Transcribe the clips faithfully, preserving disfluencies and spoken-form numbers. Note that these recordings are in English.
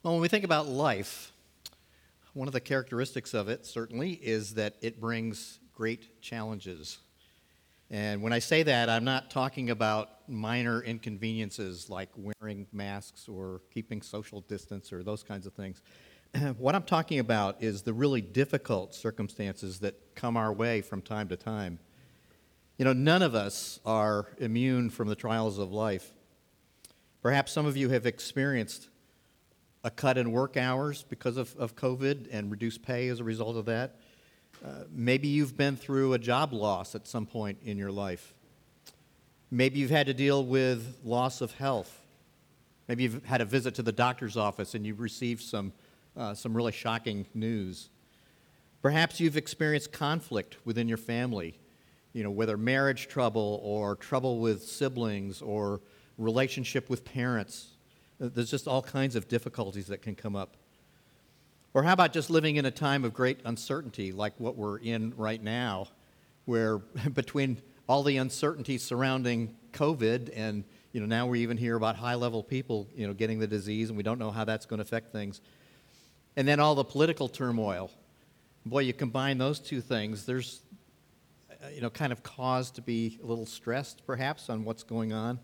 Well, when we think about life, one of the characteristics of it, certainly, is that it brings great challenges. And when I say that, I'm not talking about minor inconveniences like wearing masks or keeping social distance or those kinds of things. What I'm talking about is the really difficult circumstances that come our way from time to time. You know, none of us are immune from the trials of life. Perhaps some of you have experienced a cut in work hours because of, of COVID and reduced pay as a result of that. Uh, maybe you've been through a job loss at some point in your life. Maybe you've had to deal with loss of health. Maybe you've had a visit to the doctor's office and you've received some, uh, some really shocking news. Perhaps you've experienced conflict within your family, you know, whether marriage trouble or trouble with siblings or relationship with parents. There's just all kinds of difficulties that can come up. Or how about just living in a time of great uncertainty like what we're in right now, where between all the uncertainty surrounding COVID and, you know, now we even hear about high-level people, you know, getting the disease, and we don't know how that's going to affect things. And then all the political turmoil. Boy, you combine those two things, there's, you know, kind of cause to be a little stressed, perhaps, on what's going on.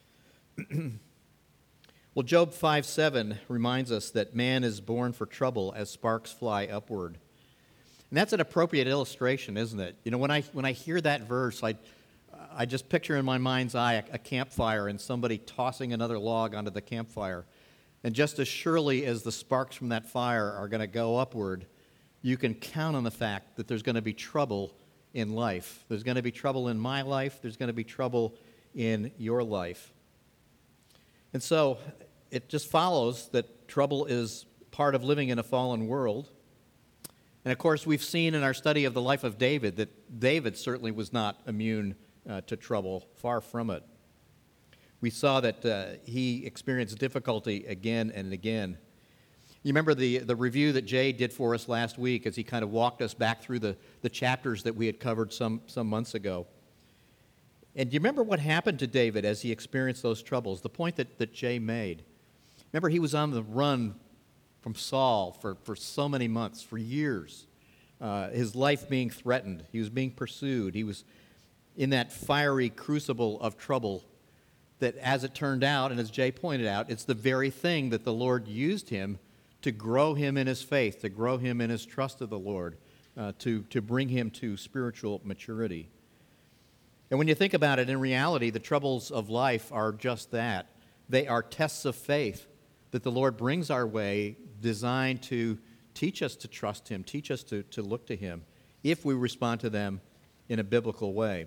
Well, Job five seven reminds us that man is born for trouble as sparks fly upward. And that's an appropriate illustration, isn't it? You know, when I when I hear that verse, I, I just picture in my mind's eye a, a campfire and somebody tossing another log onto the campfire. And just as surely as the sparks from that fire are going to go upward, you can count on the fact that there's going to be trouble in life. There's going to be trouble in my life. There's going to be trouble in your life. And so it just follows that trouble is part of living in a fallen world. And of course, we've seen in our study of the life of David that David certainly was not immune uh, to trouble, far from it. We saw that uh, he experienced difficulty again and again. You remember the, the review that Jay did for us last week as he kind of walked us back through the, the chapters that we had covered some, some months ago. And do you remember what happened to David as he experienced those troubles? The point that, that Jay made. Remember, he was on the run from Saul for, for so many months, for years. Uh, his life being threatened. He was being pursued. He was in that fiery crucible of trouble that, as it turned out, and as Jay pointed out, it's the very thing that the Lord used him to grow him in his faith, to grow him in his trust of the Lord, uh, to, to bring him to spiritual maturity. And when you think about it, in reality, the troubles of life are just that. They are tests of faith that the Lord brings our way, designed to teach us to trust Him, teach us to, to look to Him, if we respond to them in a biblical way.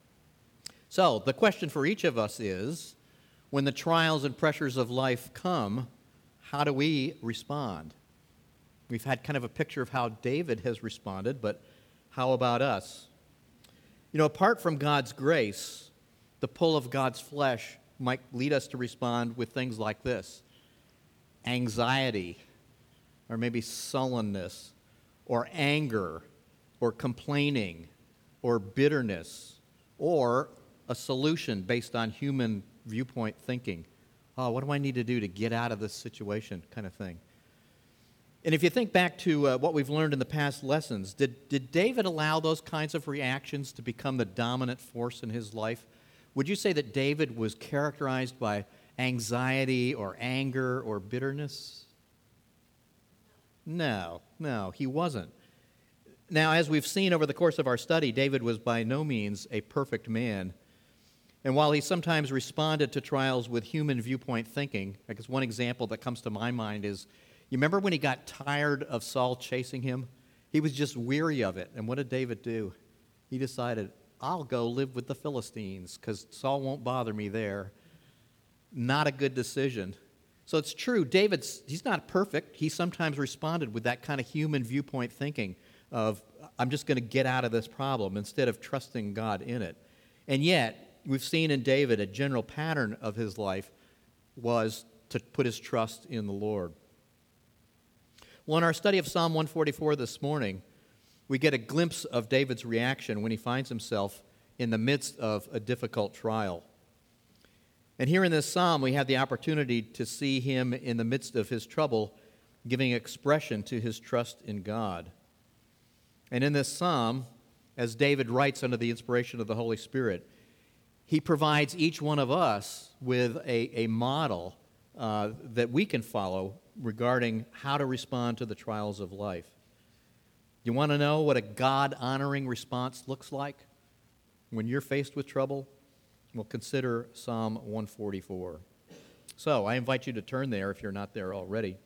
So, the question for each of us is, when the trials and pressures of life come, how do we respond? We've had kind of a picture of how David has responded, but how about us? You know, apart from God's grace, the pull of God's flesh might lead us to respond with things like this: anxiety, or maybe sullenness, or anger, or complaining, or bitterness, or a solution based on human viewpoint thinking. Oh, what do I need to do to get out of this situation, kind of thing. And if you think back to uh, what we've learned in the past lessons, did, did David allow those kinds of reactions to become the dominant force in his life? Would you say that David was characterized by anxiety or anger or bitterness? No, no, he wasn't. Now, as we've seen over the course of our study, David was by no means a perfect man. And while he sometimes responded to trials with human viewpoint thinking, I guess one example that comes to my mind is, you remember when he got tired of Saul chasing him? He was just weary of it. And what did David do? He decided, I'll go live with the Philistines because Saul won't bother me there. Not a good decision. So it's true, David's, he's not perfect. He sometimes responded with that kind of human viewpoint thinking of, I'm just going to get out of this problem instead of trusting God in it. And yet, we've seen in David a general pattern of his life was to put his trust in the Lord. Well, in our study of Psalm one forty-four this morning, we get a glimpse of David's reaction when he finds himself in the midst of a difficult trial. And here in this psalm, we have the opportunity to see him in the midst of his trouble giving expression to his trust in God. And in this psalm, as David writes under the inspiration of the Holy Spirit, he provides each one of us with a, a model uh, that we can follow regarding how to respond to the trials of life. You want to know what a God-honoring response looks like when you're faced with trouble? Well, consider Psalm one forty-four. So I invite you to turn there if you're not there already.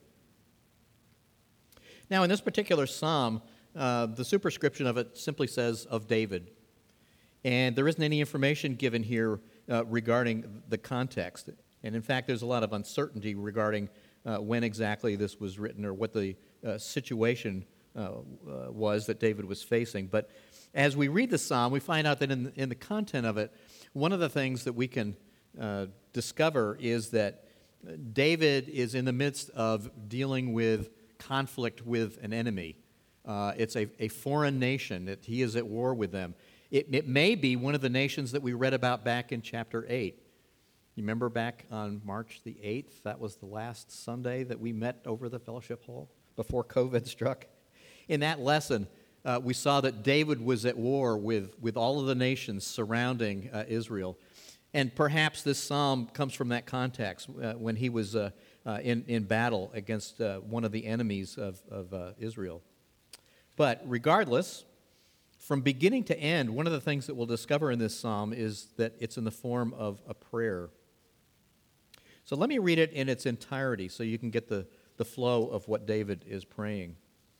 Now, in this particular psalm, uh, the superscription of it simply says, of David. And there isn't any information given here uh, regarding the context. And in fact, there's a lot of uncertainty regarding uh, when exactly this was written or what the uh, situation uh, uh, was that David was facing. But as we read the psalm, we find out that in, in the content of it, one of the things that we can uh, discover is that David is in the midst of dealing with conflict with an enemy. Uh, it's a, a foreign nation, that he is at war with them. It, it may be one of the nations that we read about back in chapter eight. You remember back on March the eighth, that was the last Sunday that we met over the fellowship hall before COVID struck. In that lesson, uh, we saw that David was at war with, with all of the nations surrounding uh, Israel. And perhaps this psalm comes from that context uh, when he was uh, uh, in, in battle against uh, one of the enemies of, of uh, Israel. But regardless, from beginning to end, one of the things that we'll discover in this psalm is that it's in the form of a prayer. So let me read it in its entirety so you can get the, the flow of what David is praying.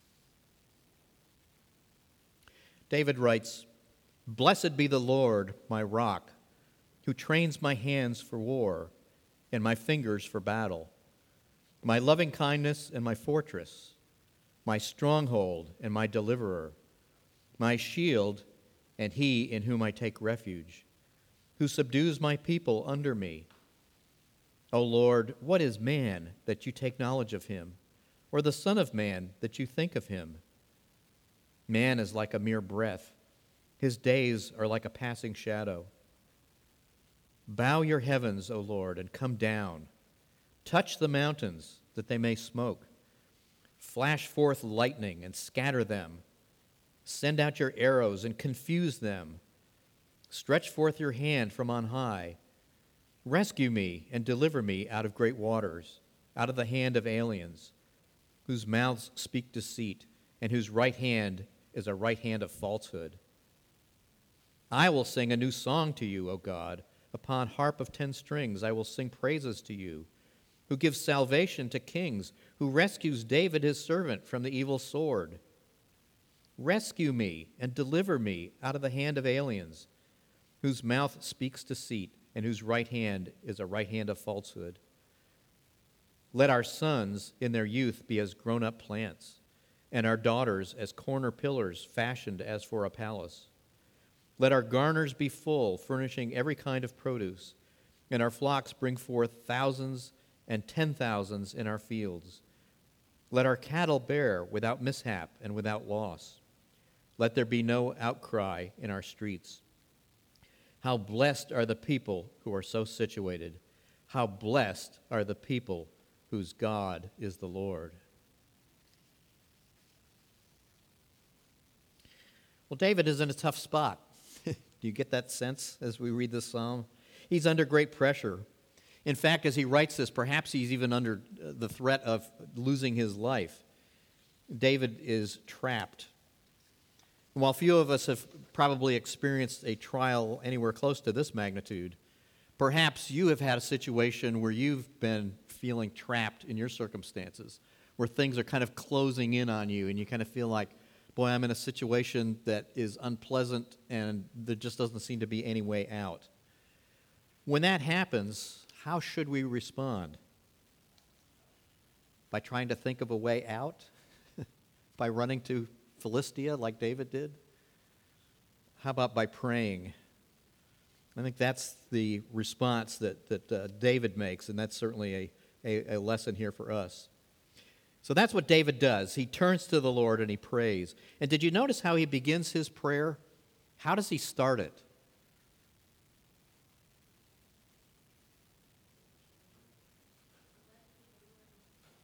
David writes, "Blessed be the Lord, my rock, who trains my hands for war and my fingers for battle, my loving kindness and my fortress, my stronghold and my deliverer, my shield and he in whom I take refuge, who subdues my people under me. O Lord, what is man that you take knowledge of him, or the son of man that you think of him? Man is like a mere breath. His days are like a passing shadow. Bow your heavens, O Lord, and come down. Touch the mountains that they may smoke. Flash forth lightning and scatter them. Send out your arrows and confuse them. Stretch forth your hand from on high. Rescue me and deliver me out of great waters, out of the hand of aliens, whose mouths speak deceit, and whose right hand is a right hand of falsehood. I will sing a new song to you, O God. Upon harp of ten strings I will sing praises to you, who gives salvation to kings, who rescues David his servant from the evil sword. Rescue me and deliver me out of the hand of aliens, whose mouth speaks deceit, and whose right hand is a right hand of falsehood. Let our sons in their youth be as grown-up plants, and our daughters as corner pillars fashioned as for a palace. Let our garners be full, furnishing every kind of produce, and our flocks bring forth thousands and ten thousands in our fields. Let our cattle bear without mishap and without loss. Let there be no outcry in our streets. How blessed are the people who are so situated. How blessed are the people whose God is the Lord." Well, David is in a tough spot. Do you get that sense as we read this psalm? He's under great pressure. In fact, as he writes this, perhaps he's even under the threat of losing his life. David is trapped. While few of us have probably experienced a trial anywhere close to this magnitude, perhaps you have had a situation where you've been feeling trapped in your circumstances, where things are kind of closing in on you, and you kind of feel like, boy, I'm in a situation that is unpleasant, and there just doesn't seem to be any way out. When that happens, how should we respond? By trying to think of a way out? By running to Philistia like David did? How about by praying? I think that's the response that, that uh, David makes, and that's certainly a, a, a lesson here for us. So that's what David does. He turns to the Lord and he prays. And did you notice how he begins his prayer? How does he start it?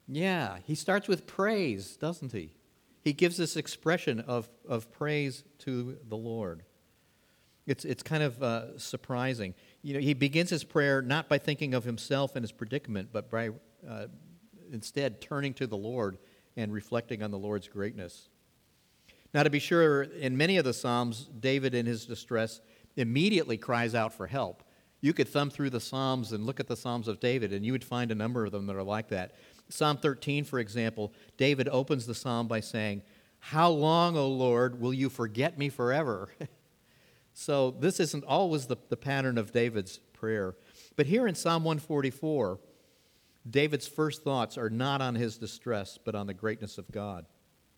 Yeah, he starts with praise, doesn't he? He gives this expression of, of praise to the Lord. It's, it's kind of uh, surprising. You know, he begins his prayer not by thinking of himself and his predicament, but by uh, instead turning to the Lord and reflecting on the Lord's greatness. Now, to be sure, in many of the Psalms, David, in his distress, immediately cries out for help. You could thumb through the Psalms and look at the Psalms of David, and you would find a number of them that are like that. Psalm thirteen, for example, David opens the psalm by saying, "How long, O Lord, will you forget me forever?" So this isn't always the, the pattern of David's prayer. But here in Psalm one forty-four, David's first thoughts are not on his distress, but on the greatness of God.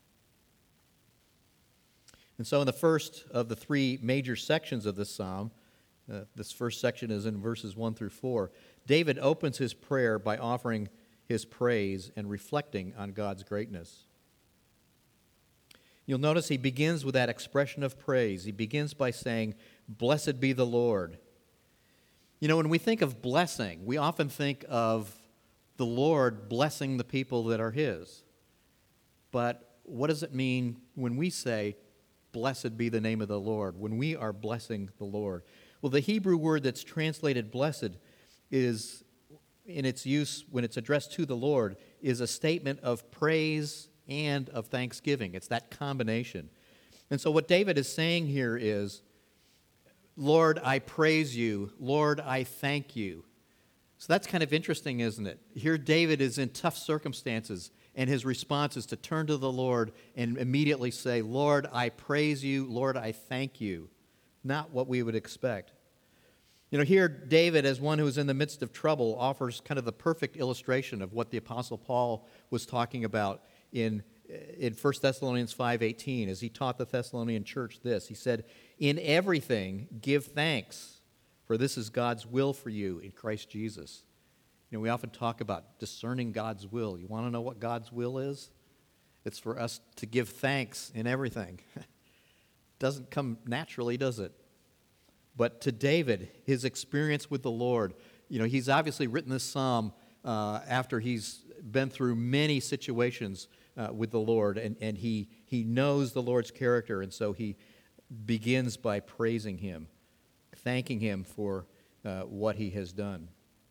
And so in the first of the three major sections of this psalm, uh, this first section is in verses one through four, David opens his prayer by offering his praise and reflecting on God's greatness. You'll notice he begins with that expression of praise. He begins by saying, "Blessed be the Lord." You know, when we think of blessing, we often think of the Lord blessing the people that are his. But what does it mean when we say, "Blessed be the name of the Lord," when we are blessing the Lord? Well, the Hebrew word that's translated blessed is, in its use when it's addressed to the Lord, is a statement of praise and of thanksgiving. It's that combination. And so what David is saying here is, "Lord, I praise you. Lord, I thank you." So that's kind of interesting, isn't it? Here David is in tough circumstances, and his response is to turn to the Lord and immediately say, "Lord, I praise you. Lord, I thank you." Not what we would expect. You know, here David, as one who is in the midst of trouble, offers kind of the perfect illustration of what the Apostle Paul was talking about in, in First Thessalonians five eighteen, as he taught the Thessalonian church this. He said, "In everything give thanks, for this is God's will for you in Christ Jesus." You know, we often talk about discerning God's will. You want to know what God's will is? It's for us to give thanks in everything. Doesn't come naturally, does it? But to David, his experience with the Lord, you know, he's obviously written this psalm uh, after he's been through many situations uh, with the Lord, and, and he, he knows the Lord's character, and so he begins by praising him, thanking him for uh, what he has done.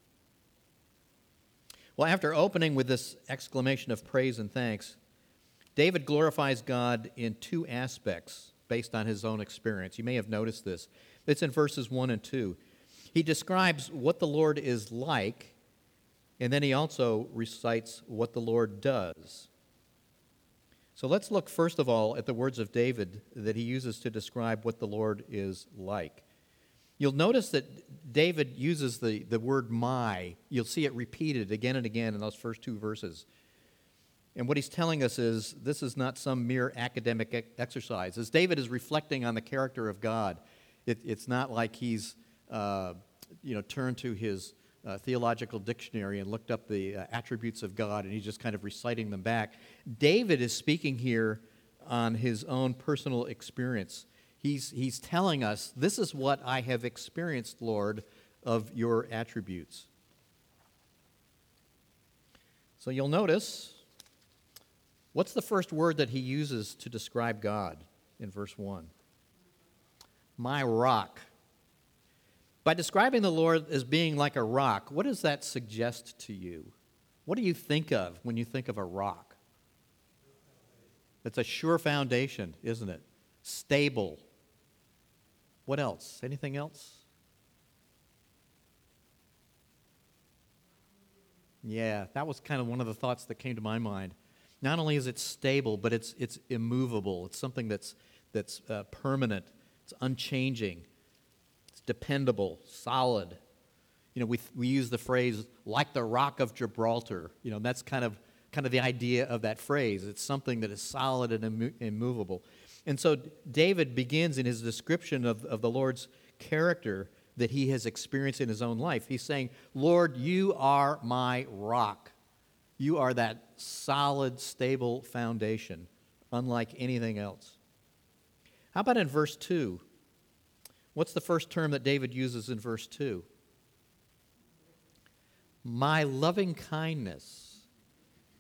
Well, after opening with this exclamation of praise and thanks, David glorifies God in two aspects based on his own experience. You may have noticed this. It's in verses one and two. He describes what the Lord is like, and then he also recites what the Lord does. So let's look first of all at the words of David that he uses to describe what the Lord is like. You'll notice that David uses the, the word my. You'll see it repeated again and again in those first two verses. And what he's telling us is this is not some mere academic exercise. As David is reflecting on the character of God, it, it's not like he's uh, you know, turned to his uh, theological dictionary and looked up the uh, attributes of God and he's just kind of reciting them back. David is speaking here on his own personal experience. He's, he's telling us, this is what I have experienced, Lord, of your attributes. So you'll notice, what's the first word that he uses to describe God in verse one? My rock. By describing the Lord as being like a rock, what does that suggest to you? What do you think of when you think of a rock? It's a sure foundation, isn't it? Stable. What else? Anything else? Yeah, that was kind of one of the thoughts that came to my mind. Not only is it stable, but it's it's immovable. It's something that's that's uh, permanent. It's unchanging. It's dependable, solid. You know, we we use the phrase "like the rock of Gibraltar." You know, that's kind of kind of the idea of that phrase. It's something that is solid and immo- immovable. And so David begins in his description of, of the Lord's character that he has experienced in his own life. He's saying, Lord, you are my rock. You are that solid, stable foundation, unlike anything else. How about in verse two? What's the first term that David uses in verse two? My loving kindness.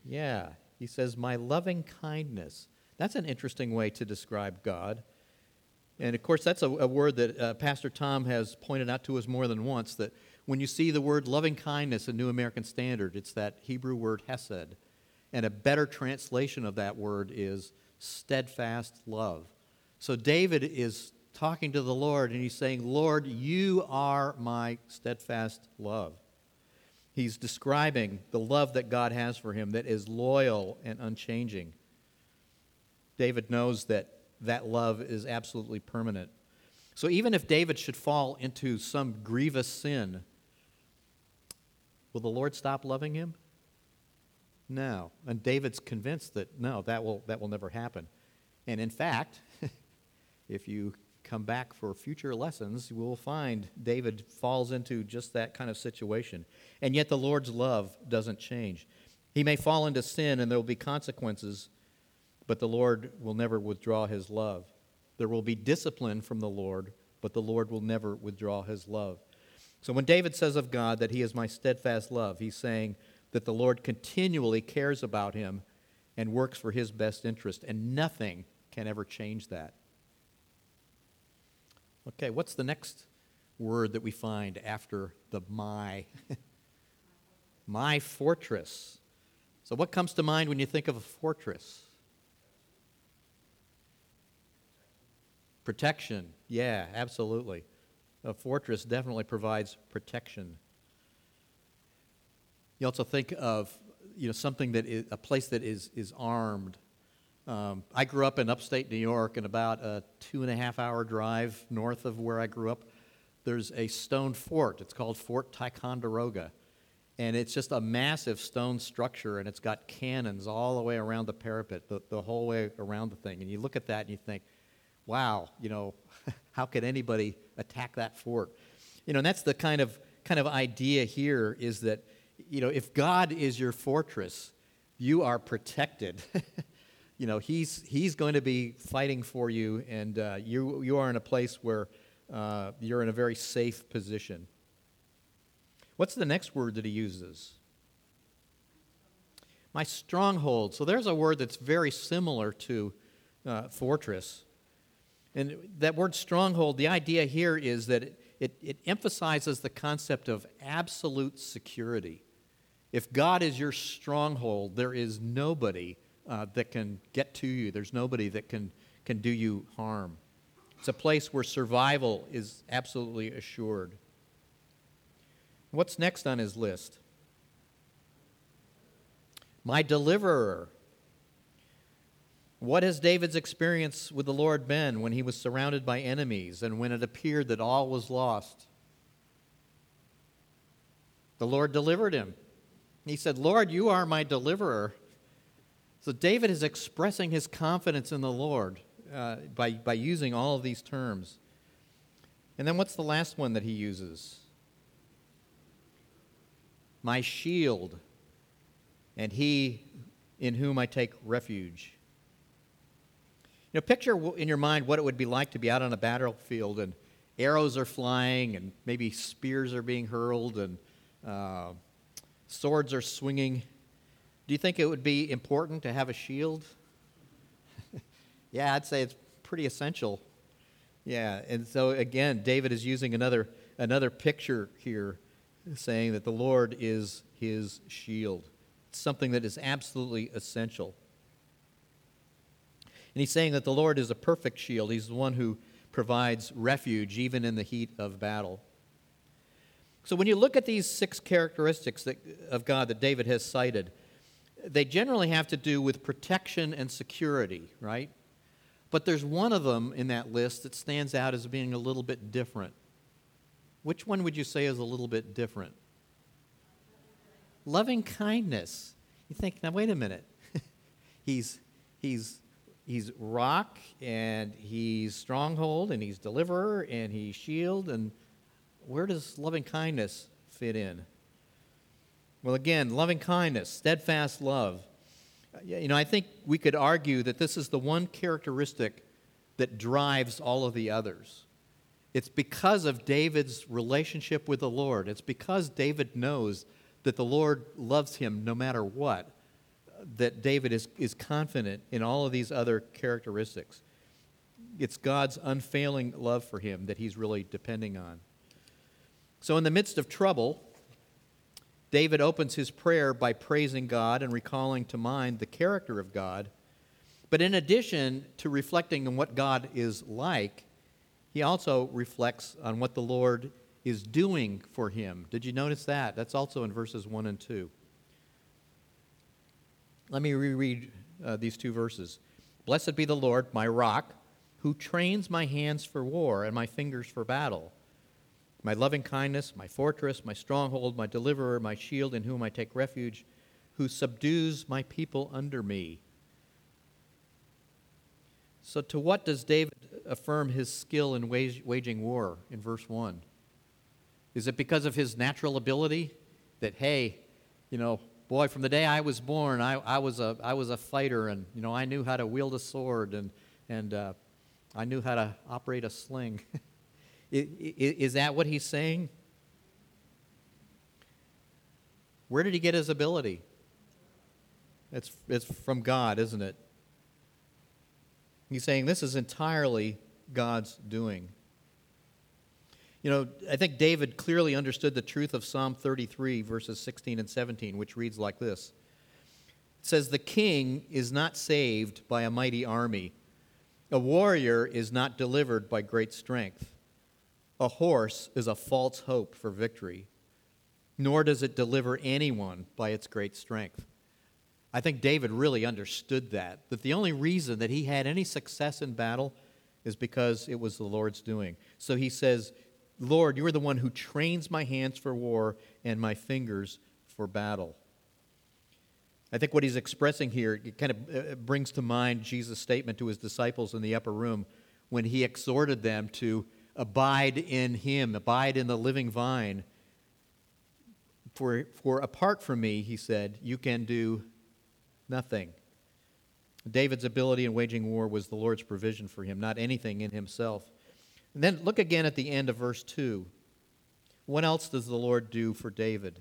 Yeah, he says, my loving kindness. That's an interesting way to describe God. And of course, that's a, a word that uh, Pastor Tom has pointed out to us more than once, that when you see the word loving kindness in New American Standard, it's that Hebrew word hesed. And a better translation of that word is steadfast love. So David is talking to the Lord, and he's saying, Lord, you are my steadfast love. He's describing the love that God has for him that is loyal and unchanging. David knows that that love is absolutely permanent. So even if David should fall into some grievous sin, will the Lord stop loving him? No. And David's convinced that, no, that will, that will never happen. And in fact, if you come back for future lessons, you will find David falls into just that kind of situation. And yet the Lord's love doesn't change. He may fall into sin and there will be consequences, but the Lord will never withdraw his love. There will be discipline from the Lord, but the Lord will never withdraw his love. So when David says of God that he is my steadfast love, he's saying that the Lord continually cares about him and works for his best interest, and nothing can ever change that. Okay, what's the next word that we find after the my? My fortress. So what comes to mind when you think of a fortress? Protection. Yeah, absolutely. A fortress definitely provides protection. You also think of, you know, something that is a place that is is armed. Um, I grew up in upstate New York, and about a two and a half hour drive north of where I grew up, there's a stone fort. It's called Fort Ticonderoga, and it's just a massive stone structure, and it's got cannons all the way around the parapet, the, the whole way around the thing. And you look at that and you think, wow, you know, how could anybody attack that fort? You know, and that's the kind of kind of idea here is that, you know, if God is your fortress, you are protected. You know, he's he's going to be fighting for you, and uh, you you are in a place where uh, you're in a very safe position. What's the next word that he uses? My stronghold. So there's a word that's very similar to uh, fortress. And that word stronghold, the idea here is that it, it, it emphasizes the concept of absolute security. If God is your stronghold, there is nobody uh, that can get to you. There's nobody that can, can do you harm. It's a place where survival is absolutely assured. What's next on his list? My deliverer. What has David's experience with the Lord been when he was surrounded by enemies and when it appeared that all was lost? The Lord delivered him. He said, Lord, you are my deliverer. So David is expressing his confidence in the Lord uh, by, by using all of these terms. And then what's the last one that he uses? My shield, and he in whom I take refuge. You know, picture in your mind what it would be like to be out on a battlefield and arrows are flying and maybe spears are being hurled and uh, swords are swinging. Do you think it would be important to have a shield? Yeah, I'd say it's pretty essential. Yeah, and so again, David is using another another picture here, saying that the Lord is his shield. It's something that is absolutely essential. And he's saying that the Lord is a perfect shield. He's the one who provides refuge even in the heat of battle. So when you look at these six characteristics that, of God that David has cited, they generally have to do with protection and security, right? But there's one of them in that list that stands out as being a little bit different. Which one would you say is a little bit different? Loving kindness. You think, now wait a minute. he's he's he's rock, and he's stronghold, and he's deliverer, and he's shield, and where does loving kindness fit in? Well, again, loving kindness, steadfast love. You know, I think we could argue that this is the one characteristic that drives all of the others. It's because of David's relationship with the Lord. It's because David knows that the Lord loves him no matter what. that David is, is confident in all of these other characteristics. It's God's unfailing love for him that he's really depending on. So in the midst of trouble, David opens his prayer by praising God and recalling to mind the character of God. But in addition to reflecting on what God is like, he also reflects on what the Lord is doing for him. Did you notice that? That's also in verses one and two. Let me reread uh, these two verses. Blessed be the Lord, my rock, who trains my hands for war and my fingers for battle. My loving kindness, my fortress, my stronghold, my deliverer, my shield in whom I take refuge, who subdues my people under me. So to what does David affirm his skill in wage, waging war in verse one? Is it because of his natural ability that, hey, you know, boy, from the day I was born, I, I was a I was a fighter, and you know I knew how to wield a sword, and and uh, I knew how to operate a sling. Is that what he's saying? Where did he get his ability? It's it's from God, isn't it? He's saying this is entirely God's doing. You know, I think David clearly understood the truth of Psalm thirty-three, verses sixteen and seventeen, which reads like this. It says, "The king is not saved by a mighty army. A warrior is not delivered by great strength. A horse is a false hope for victory, nor does it deliver anyone by its great strength." I think David really understood that, that the only reason that he had any success in battle is because it was the Lord's doing. So he says, Lord, you are the one who trains my hands for war and my fingers for battle. I think what he's expressing here, it kind of brings to mind Jesus' statement to his disciples in the upper room when he exhorted them to abide in him, abide in the living vine. For, for apart from me, he said, you can do nothing. David's ability in waging war was the Lord's provision for him, not anything in himself. And then look again at the end of verse two. What else does the Lord do for David?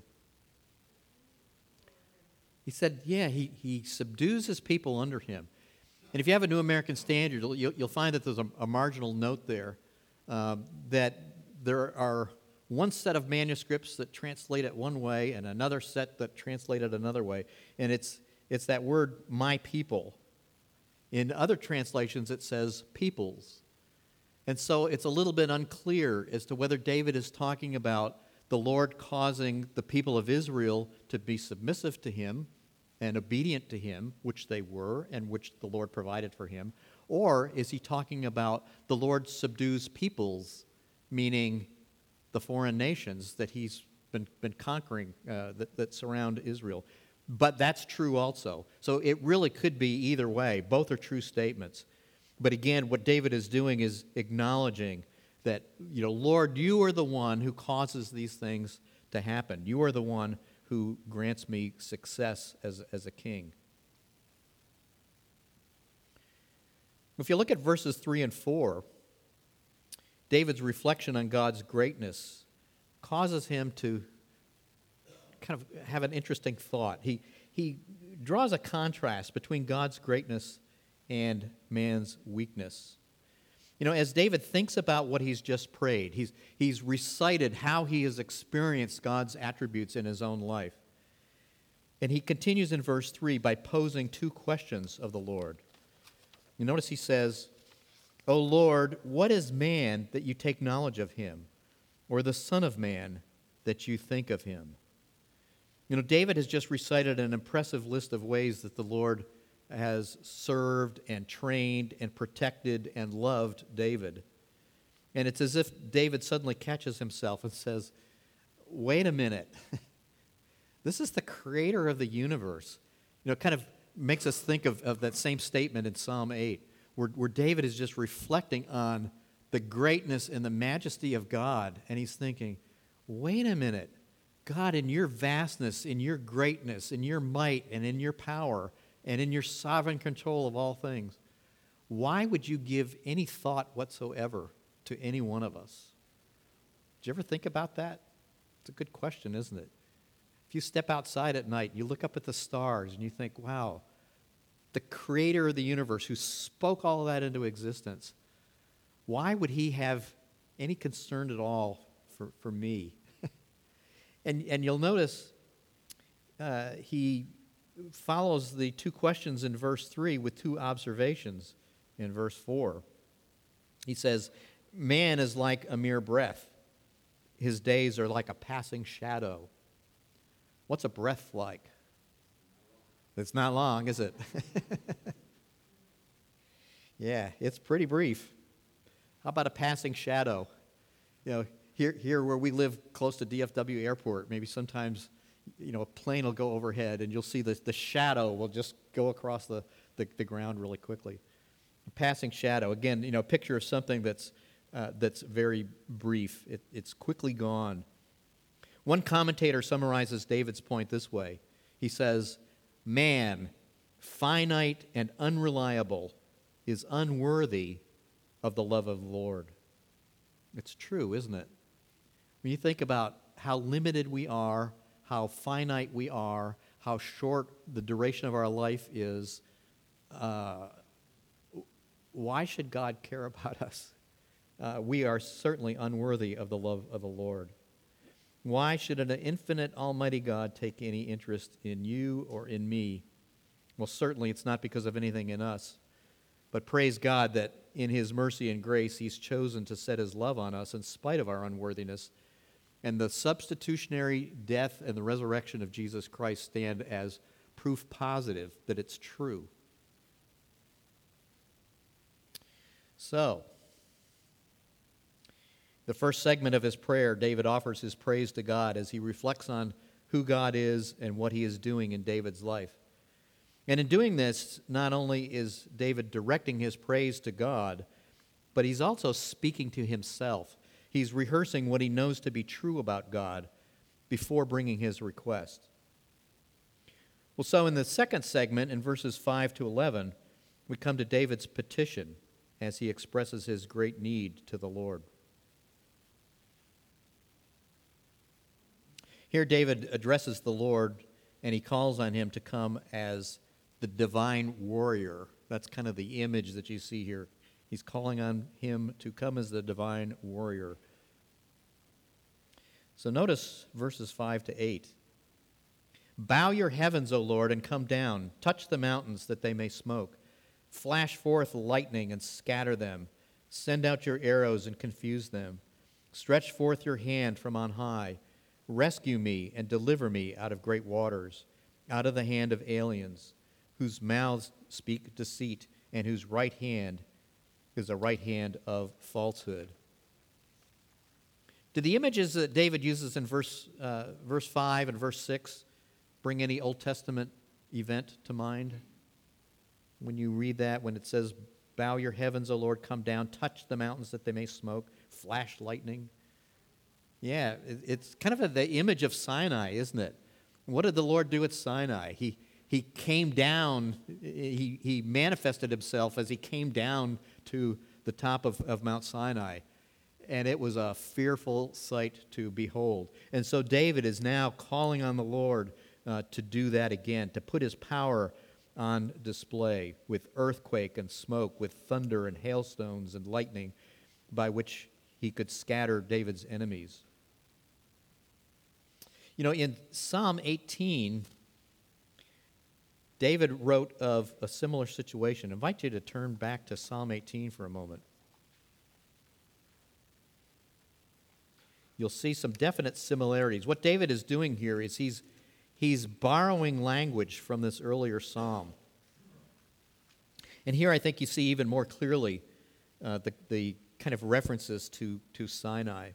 He said, yeah, he, he subdues his people under him. And if you have a New American Standard, you'll, you'll find that there's a, a marginal note there uh, that there are one set of manuscripts that translate it one way and another set that translate it another way. And it's it's that word, my people. In other translations, it says peoples. And so it's a little bit unclear as to whether David is talking about the Lord causing the people of Israel to be submissive to him and obedient to him, which they were and which the Lord provided for him, or is he talking about the Lord subdues peoples, meaning the foreign nations that he's been, been conquering uh, that, that surround Israel. But that's true also. So it really could be either way. Both are true statements. But again, what David is doing is acknowledging that, you know, Lord, you are the one who causes these things to happen. You are the one who grants me success as, as a king. If you look at verses three and four, David's reflection on God's greatness causes him to kind of have an interesting thought. He, he draws a contrast between God's greatness and man's weakness. You know, as David thinks about what he's just prayed, he's, he's recited how he has experienced God's attributes in his own life. And he continues in verse three by posing two questions of the Lord. You notice he says, O Lord, what is man that you take knowledge of him, or the Son of Man that you think of him? You know, David has just recited an impressive list of ways that the Lord has served and trained and protected and loved David. And it's as if David suddenly catches himself and says, wait a minute. This is the creator of the universe. You know, it kind of makes us think of, of that same statement in Psalm eight, where, where David is just reflecting on the greatness and the majesty of God. And he's thinking, wait a minute. God, in your vastness, in your greatness, in your might, and in your power, and in your sovereign control of all things, why would you give any thought whatsoever to any one of us? Did you ever think about that? It's a good question, isn't it? If you step outside at night, you look up at the stars and you think, wow, the creator of the universe who spoke all of that into existence, why would he have any concern at all for, for me? and, and you'll notice uh, he follows the two questions in verse three with two observations in verse four. He says, man is like a mere breath. His days are like a passing shadow. What's a breath like? It's not long, is it? Yeah, it's pretty brief. How about a passing shadow? You know, here, here where we live close to D F W Airport, maybe sometimes, you know, a plane will go overhead and you'll see the, the shadow will just go across the, the, the ground really quickly. A passing shadow. Again, you know, a picture of something that's, uh, that's very brief. It, it's quickly gone. One commentator summarizes David's point this way. He says, man, finite and unreliable, is unworthy of the love of the Lord. It's true, isn't it? When you think about how limited we are, how finite we are, how short the duration of our life is, uh, why should God care about us? Uh, we are certainly unworthy of the love of the Lord. Why should an infinite almighty God take any interest in you or in me? Well, certainly it's not because of anything in us. But praise God that in his mercy and grace, he's chosen to set his love on us in spite of our unworthiness. And the substitutionary death and the resurrection of Jesus Christ stand as proof positive that it's true. So, the first segment of his prayer, David offers his praise to God as he reflects on who God is and what he is doing in David's life. And in doing this, not only is David directing his praise to God, but he's also speaking to himself. He's rehearsing what he knows to be true about God before bringing his request. Well, so in the second segment, in verses five to eleven, we come to David's petition as he expresses his great need to the Lord. Here David addresses the Lord, and he calls on him to come as the divine warrior. That's kind of the image that you see here. He's calling on him to come as the divine warrior. So notice verses five to eight. Bow your heavens, O Lord, and come down. Touch the mountains that they may smoke. Flash forth lightning and scatter them. Send out your arrows and confuse them. Stretch forth your hand from on high. Rescue me and deliver me out of great waters, out of the hand of aliens, whose mouths speak deceit and whose right hand is a right hand of falsehood. Do the images that David uses in verse, uh, verse five and verse six bring any Old Testament event to mind? When you read that, when it says, bow your heavens, O Lord, come down, touch the mountains that they may smoke, flash lightning. Yeah, it's kind of a, the image of Sinai, isn't it? What did the Lord do at Sinai? He he came down, he, he manifested himself as he came down to the top of, of Mount Sinai. And it was a fearful sight to behold. And so David is now calling on the Lord uh, to do that again, to put his power on display with earthquake and smoke, with thunder and hailstones and lightning, by which he could scatter David's enemies. You know, in Psalm eighteen, David wrote of a similar situation. I invite you to turn back to Psalm eighteen for a moment. You'll see some definite similarities. What David is doing here is he's, he's borrowing language from this earlier psalm. And here I think you see even more clearly uh, the, the kind of references to, to Sinai.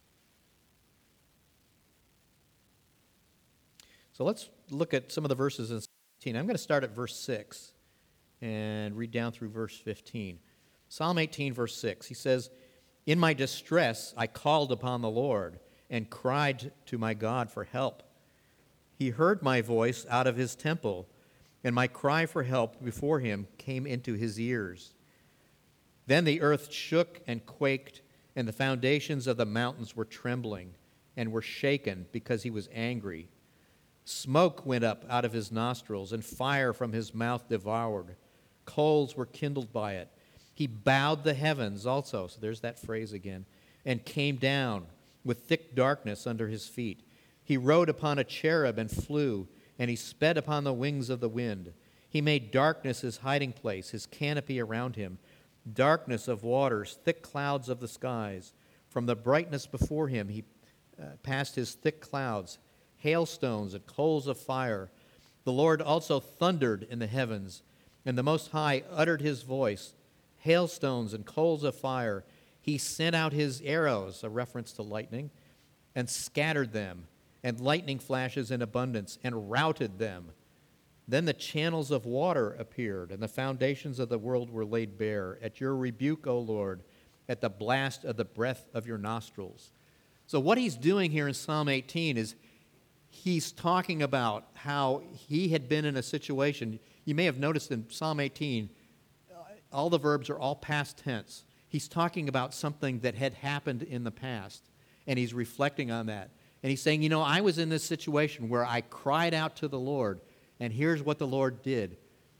So let's look at some of the verses in Psalm eighteen. I'm going to start at verse six and read down through verse fifteen. Psalm eighteen, verse six, he says, in my distress I called upon the Lord and cried to my God for help. He heard my voice out of his temple, and my cry for help before him came into his ears. Then the earth shook and quaked, and the foundations of the mountains were trembling and were shaken because he was angry. Smoke went up out of his nostrils, and fire from his mouth devoured. Coals were kindled by it. He bowed the heavens also, so there's that phrase again, and came down with thick darkness under his feet. He rode upon a cherub and flew, and he sped upon the wings of the wind. He made darkness his hiding place, his canopy around him, darkness of waters, thick clouds of the skies. From the brightness before him he uh, passed his thick clouds, hailstones and coals of fire. The Lord also thundered in the heavens, and the Most High uttered his voice, hailstones and coals of fire. He sent out his arrows, a reference to lightning, and scattered them, and lightning flashes in abundance, and routed them. Then the channels of water appeared, and the foundations of the world were laid bare. At your rebuke, O Lord, at the blast of the breath of your nostrils. So what he's doing here in Psalm eighteen is he's talking about how he had been in a situation. You may have noticed in Psalm eighteen, all the verbs are all past tense. He's talking about something that had happened in the past, and he's reflecting on that. And he's saying, you know, I was in this situation where I cried out to the Lord, and here's what the Lord did.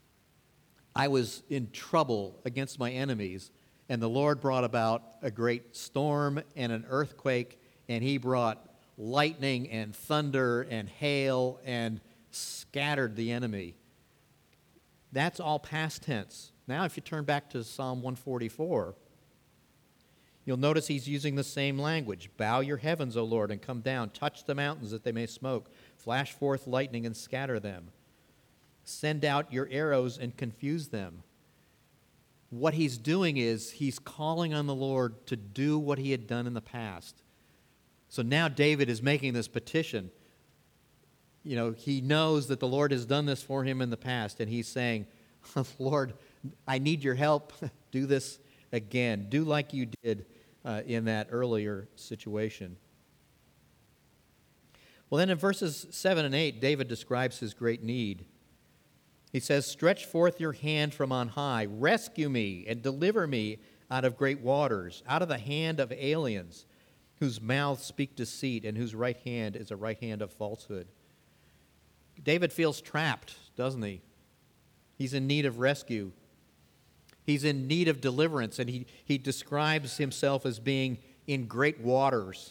I was in trouble against my enemies, and the Lord brought about a great storm and an earthquake, and he brought lightning and thunder and hail and scattered the enemy. That's all past tense. Now, if you turn back to Psalm one forty-four, you'll notice he's using the same language. Bow your heavens, O Lord, and come down. Touch the mountains that they may smoke. Flash forth lightning and scatter them. Send out your arrows and confuse them. What he's doing is he's calling on the Lord to do what he had done in the past. So now David is making this petition. You know, he knows that the Lord has done this for him in the past, and he's saying, Lord, I need your help. Do this again. Do like you did uh, in that earlier situation. Well, then in verses seven and eight, David describes his great need. He says, stretch forth your hand from on high, rescue me and deliver me out of great waters, out of the hand of aliens, whose mouths speak deceit and whose right hand is a right hand of falsehood. David feels trapped, doesn't he? He's in need of rescue. He's in need of deliverance, and he, he describes himself as being in great waters.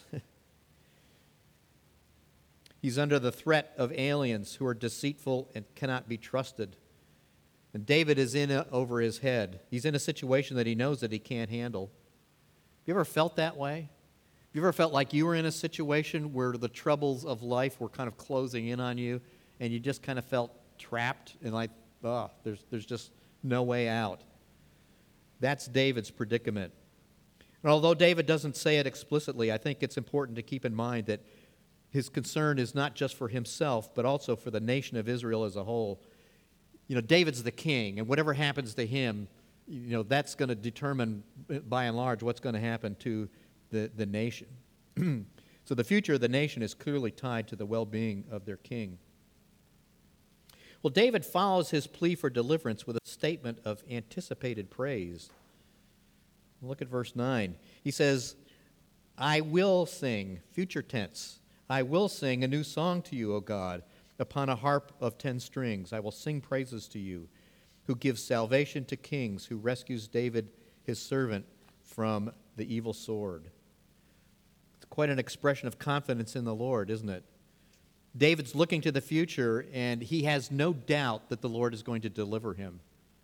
He's under the threat of aliens who are deceitful and cannot be trusted. And David is in a, over his head. He's in a situation that he knows that he can't handle. Have you ever felt that way? Have you ever felt like you were in a situation where the troubles of life were kind of closing in on you, and you just kind of felt trapped and like, oh, there's, there's just no way out? That's David's predicament. And although David doesn't say it explicitly, I think it's important to keep in mind that his concern is not just for himself, but also for the nation of Israel as a whole. You know, David's the king, and whatever happens to him, you know, that's going to determine, by and large, what's going to happen to the, the nation. So the future of the nation is clearly tied to the well-being of their king. Well, David follows his plea for deliverance with a statement of anticipated praise. Look at verse nine. He says, I will sing, future tense, I will sing a new song to you, O God, upon a harp of ten strings. I will sing praises to you, who gives salvation to kings, who rescues David, his servant, from the evil sword. It's quite an expression of confidence in the Lord, isn't it? David's looking to the future, and he has no doubt that the Lord is going to deliver him.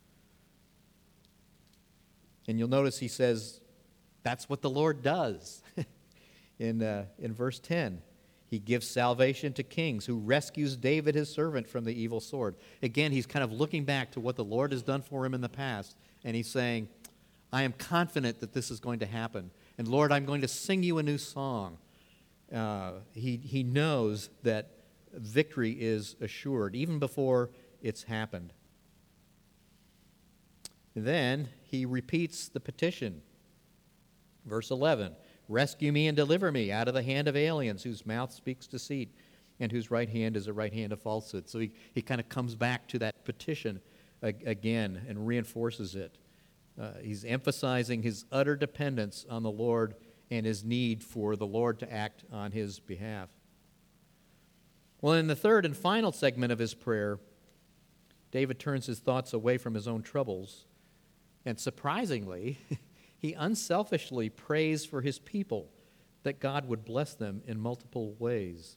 And you'll notice he says, that's what the Lord does in, uh, in verse ten. He gives salvation to kings, who rescues David, his servant, from the evil sword. Again, he's kind of looking back to what the Lord has done for him in the past, and he's saying, I am confident that this is going to happen. And Lord, I'm going to sing you a new song. Uh, he, he knows that victory is assured, even before it's happened. And then he repeats the petition. Verse eleven, rescue me and deliver me out of the hand of aliens, whose mouth speaks deceit and whose right hand is a right hand of falsehood. So he, he kind of comes back to that petition again and reinforces it. Uh, he's emphasizing his utter dependence on the Lord and his need for the Lord to act on his behalf. Well, in the third and final segment of his prayer, David turns his thoughts away from his own troubles, and surprisingly, he unselfishly prays for his people, that God would bless them in multiple ways.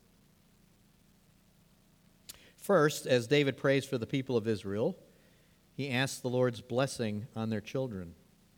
First, as David prays for the people of Israel, he asks the Lord's blessing on their children.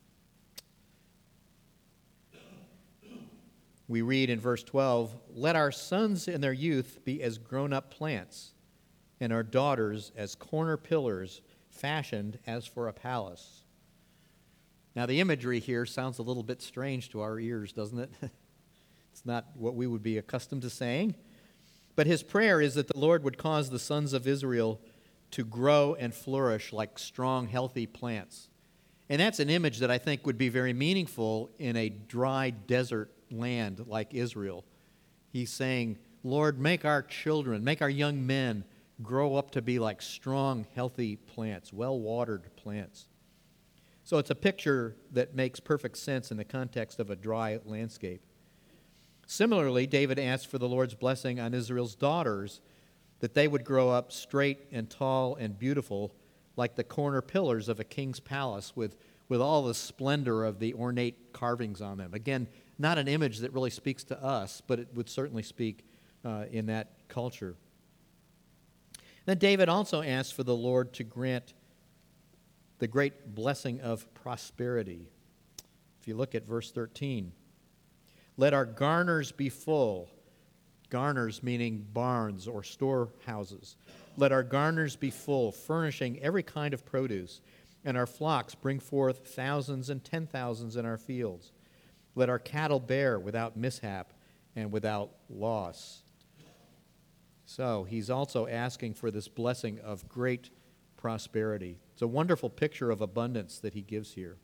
We read in verse twelve, "Let our sons in their youth be as grown-up plants, and our daughters as corner pillars fashioned as for a palace." Now, the imagery here sounds a little bit strange to our ears, doesn't it? It's not what we would be accustomed to saying. But his prayer is that the Lord would cause the sons of Israel to grow and flourish like strong, healthy plants. And that's an image that I think would be very meaningful in a dry desert land like Israel. He's saying, Lord, make our children, make our young men grow up to be like strong, healthy plants, well-watered plants. So it's a picture that makes perfect sense in the context of a dry landscape. Similarly, David asked for the Lord's blessing on Israel's daughters, that they would grow up straight and tall and beautiful like the corner pillars of a king's palace with, with all the splendor of the ornate carvings on them. Again, not an image that really speaks to us, but it would certainly speak uh, in that culture. Then David also asked for the Lord to grant the great blessing of prosperity. If you look at verse thirteen, "Let our garners be full," garners meaning barns or storehouses. "Let our garners be full, furnishing every kind of produce, and our flocks bring forth thousands and ten thousands in our fields. Let our cattle bear without mishap and without loss." So he's also asking for this blessing of great prosperity. It's a wonderful picture of abundance that he gives here.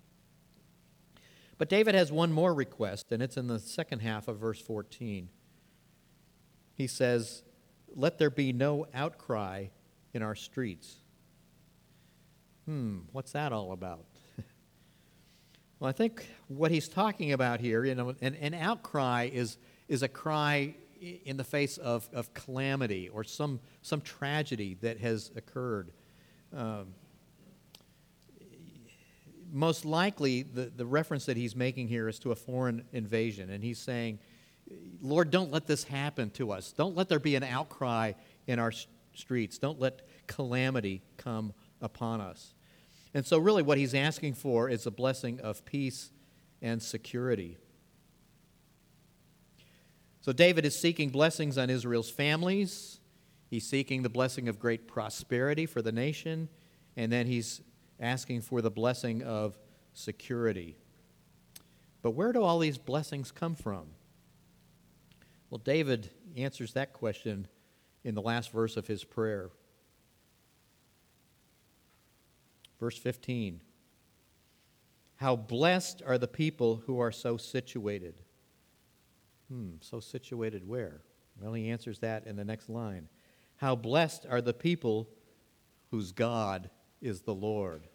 But David has one more request, and it's in the second half of verse fourteen. He says, "Let there be no outcry in our streets." Hmm, what's that all about? Well, I think what he's talking about here, you know, an, an outcry is, is a cry in the face of, of calamity or some, some tragedy that has occurred. Um, most likely, the, the reference that he's making here is to a foreign invasion, and he's saying, Lord, don't let this happen to us. Don't let there be an outcry in our streets. Don't let calamity come upon us. And so really what he's asking for is a blessing of peace and security. So David is seeking blessings on Israel's families. He's seeking the blessing of great prosperity for the nation. And then he's asking for the blessing of security. But where do all these blessings come from? Well, David answers that question in the last verse of his prayer. Verse fifteen. "How blessed are the people who are so situated." Hmm, so situated where? Well, he answers that in the next line. "How blessed are the people whose God is the Lord."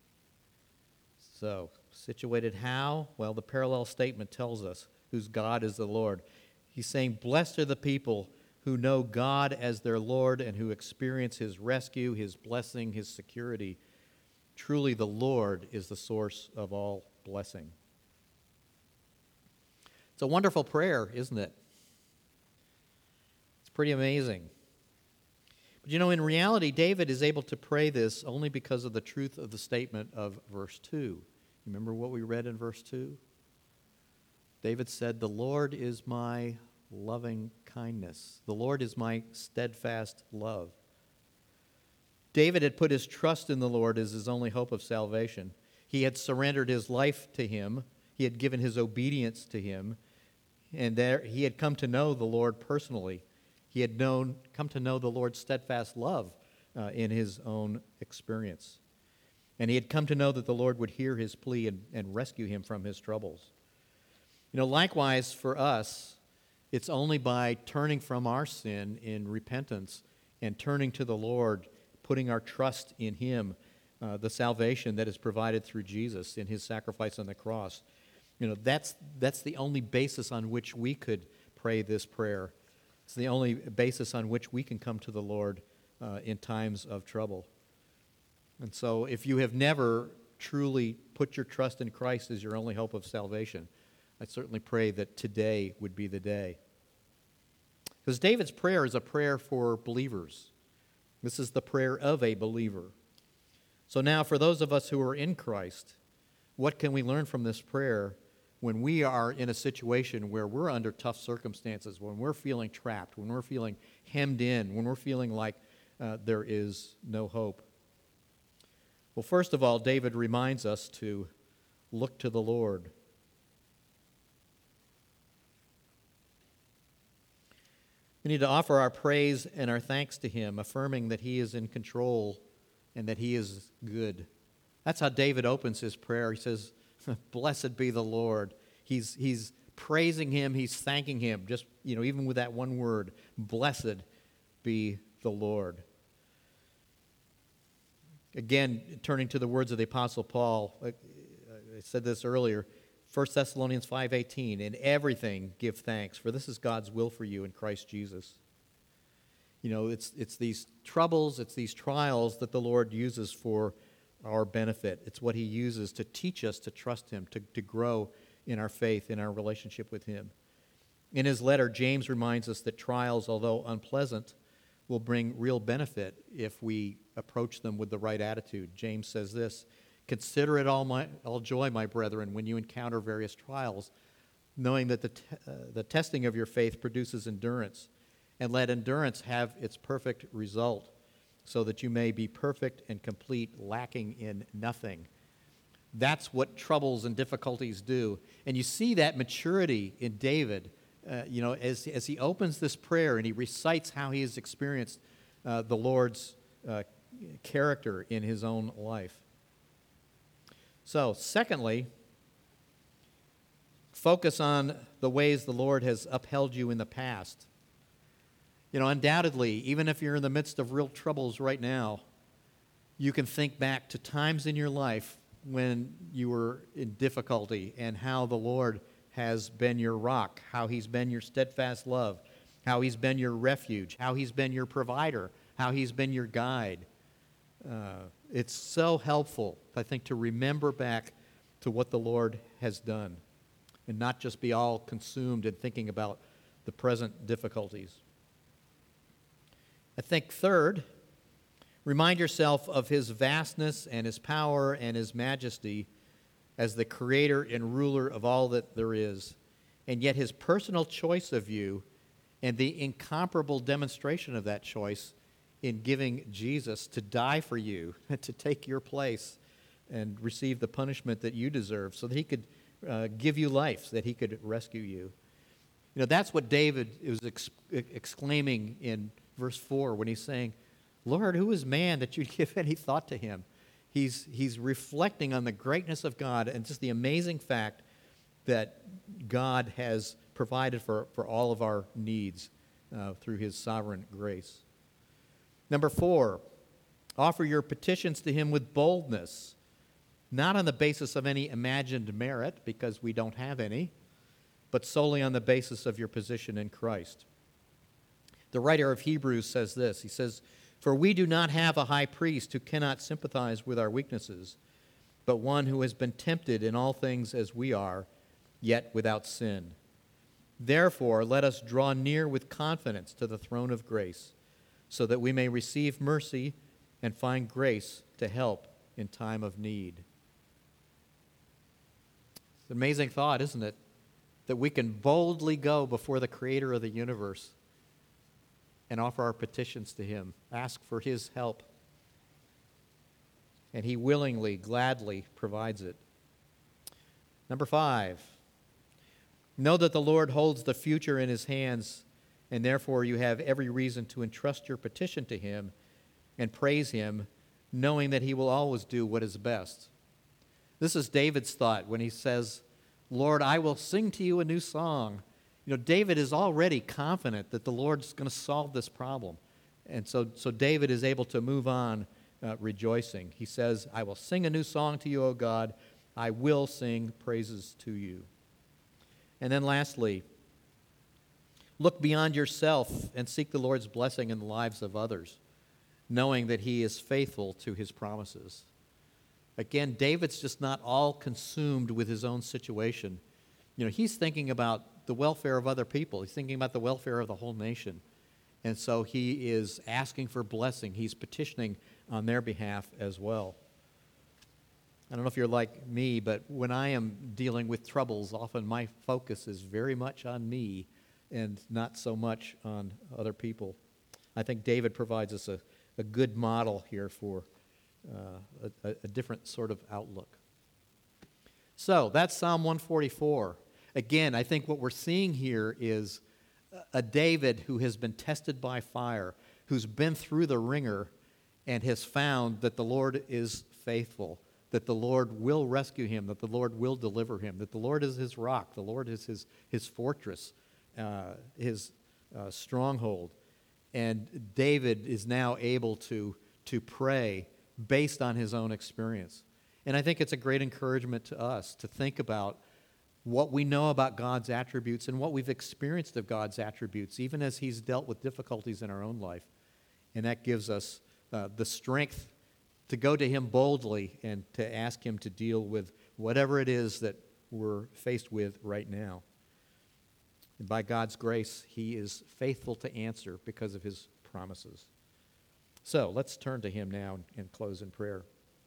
So, situated how? Well, the parallel statement tells us whose God is the Lord. He's saying, blessed are the people who know God as their Lord and who experience his rescue, his blessing, his security. Truly, the Lord is the source of all blessing. It's a wonderful prayer, isn't it? It's pretty amazing. But you know, in reality, David is able to pray this only because of the truth of the statement of verse two. You remember what we read in verse two? David said, "The Lord is my loving kindness. The Lord is my steadfast love." David had put his trust in the Lord as his only hope of salvation. He had surrendered his life to him. He had given his obedience to him. And there he had come to know the Lord personally. He had known, come to know the Lord's steadfast love uh, in his own experience. And he had come to know that the Lord would hear his plea and, and rescue him from his troubles. You know, likewise for us, it's only by turning from our sin in repentance and turning to the Lord, putting our trust in him, uh, the salvation that is provided through Jesus in his sacrifice on the cross. You know, that's, that's the only basis on which we could pray this prayer. It's the only basis on which we can come to the Lord uh, in times of trouble. And so if you have never truly put your trust in Christ as your only hope of salvation, I certainly pray that today would be the day. Because David's prayer is a prayer for believers. This is the prayer of a believer. So now for those of us who are in Christ, what can we learn from this prayer when we are in a situation where we're under tough circumstances, when we're feeling trapped, when we're feeling hemmed in, when we're feeling like uh, there is no hope? Well, first of all, David reminds us to look to the Lord. We need to offer our praise and our thanks to Him, affirming that He is in control and that He is good. That's how David opens his prayer. He says, "Blessed be the Lord." He's, he's praising Him, he's thanking Him, just, you know, even with that one word, blessed be the Lord. Again, turning to the words of the Apostle Paul, I said this earlier, First Thessalonians five eighteen, "In everything give thanks, for this is God's will for you in Christ Jesus." You know, it's it's these troubles, it's these trials that the Lord uses for our benefit. It's what He uses to teach us to trust Him, to, to grow in our faith, in our relationship with Him. In his letter, James reminds us that trials, although unpleasant, will bring real benefit if we approach them with the right attitude. James says this, "Consider it all, my, all joy, my brethren, when you encounter various trials, knowing that the, t- uh, the testing of your faith produces endurance. And let endurance have its perfect result, so that you may be perfect and complete, lacking in nothing." That's what troubles and difficulties do. And you see that maturity in David, uh, you know, as, as he opens this prayer and he recites how he has experienced uh, the Lord's uh, character in his own life. So, secondly, focus on the ways the Lord has upheld you in the past. You know, undoubtedly, even if you're in the midst of real troubles right now, you can think back to times in your life when you were in difficulty and how the Lord has been your rock, how He's been your steadfast love, how He's been your refuge, how He's been your provider, how He's been your guide. Uh, it's so helpful, I think, to remember back to what the Lord has done and not just be all consumed in thinking about the present difficulties. I think third, remind yourself of His vastness and His power and His majesty as the creator and ruler of all that there is, and yet His personal choice of you and the incomparable demonstration of that choice in giving Jesus to die for you, to take your place and receive the punishment that you deserve so that He could uh, give you life, so that He could rescue you. You know, that's what David was ex- exclaiming in verse four when he's saying, "Lord, who is man that you'd give any thought to him?" He's, he's reflecting on the greatness of God and just the amazing fact that God has provided for, for all of our needs uh, through His sovereign grace. Number four, offer your petitions to Him with boldness, not on the basis of any imagined merit, because we don't have any, but solely on the basis of your position in Christ. The writer of Hebrews says this, he says, "For we do not have a high priest who cannot sympathize with our weaknesses, but one who has been tempted in all things as we are, yet without sin. Therefore, let us draw near with confidence to the throne of grace, so that we may receive mercy and find grace to help in time of need." It's an amazing thought, isn't it? That we can boldly go before the Creator of the universe and offer our petitions to Him, ask for His help, and He willingly, gladly provides it. Number five, know that the Lord holds the future in His hands, and therefore you have every reason to entrust your petition to Him and praise Him, knowing that He will always do what is best. This is David's thought when he says, "Lord, I will sing to you a new song." You know, David is already confident that the Lord's going to solve this problem. And so, so David is able to move on uh, rejoicing. He says, "I will sing a new song to you, O God. I will sing praises to you." And then lastly, Look beyond yourself and seek the Lord's blessing in the lives of others, knowing that he is faithful to his promises. Again, David's just not all consumed with his own situation. You know, he's thinking about the welfare of other people. He's thinking about the welfare of the whole nation. And so he is asking for blessing. He's petitioning on their behalf as well. I don't know if you're like me, but when I am dealing with troubles, often my focus is very much on me and not so much on other people. I think David provides us a, a good model here for uh, a, a different sort of outlook. So that's Psalm one forty-four. Again, I think what we're seeing here is a David who has been tested by fire, who's been through the ringer and has found that the Lord is faithful, that the Lord will rescue him, that the Lord will deliver him, that the Lord is his rock, the Lord is his, his fortress, uh, his uh, stronghold. And David is now able to, to pray based on his own experience. And I think it's a great encouragement to us to think about what we know about God's attributes and what we've experienced of God's attributes, even as he's dealt with difficulties in our own life. And that gives us uh, the strength to go to him boldly and to ask him to deal with whatever it is that we're faced with right now. And by God's grace, he is faithful to answer because of his promises. So let's turn to him now and close in prayer.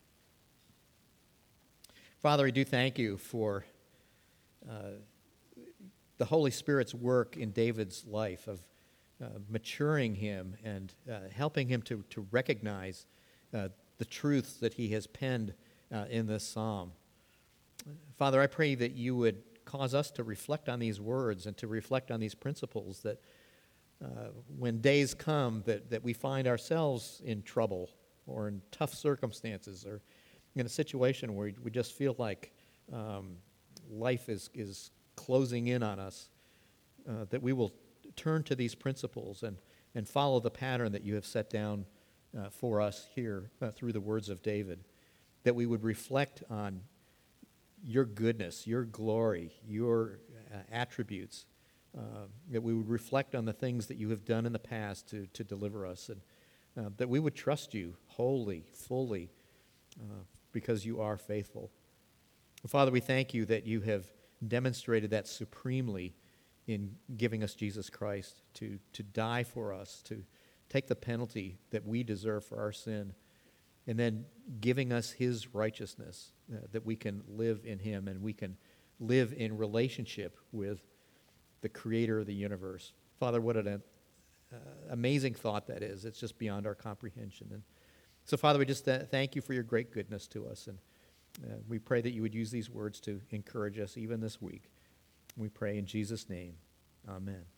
Father, we do thank you for uh, the Holy Spirit's work in David's life of uh, maturing him and uh, helping him to, to recognize uh, the truths that he has penned uh, in this psalm. Father, I pray that you would cause us to reflect on these words and to reflect on these principles, that uh, when days come that, that we find ourselves in trouble or in tough circumstances or in a situation where we just feel like um, life is, is closing in on us, uh, that we will turn to these principles and, and follow the pattern that you have set down uh, for us here uh, through the words of David, that we would reflect on your goodness, your glory, your uh, attributes, uh, that we would reflect on the things that you have done in the past to, to deliver us, and uh, that we would trust you wholly, fully, uh, because you are faithful. Father, we thank you that you have demonstrated that supremely in giving us Jesus Christ to, to die for us, to take the penalty that we deserve for our sin, and then giving us his righteousness, uh, that we can live in him and we can live in relationship with the creator of the universe. Father, what an uh, amazing thought that is. It's just beyond our comprehension. And so, Father, we just th- thank you for your great goodness to us. And uh, we pray that you would use these words to encourage us even this week. We pray in Jesus' name. Amen.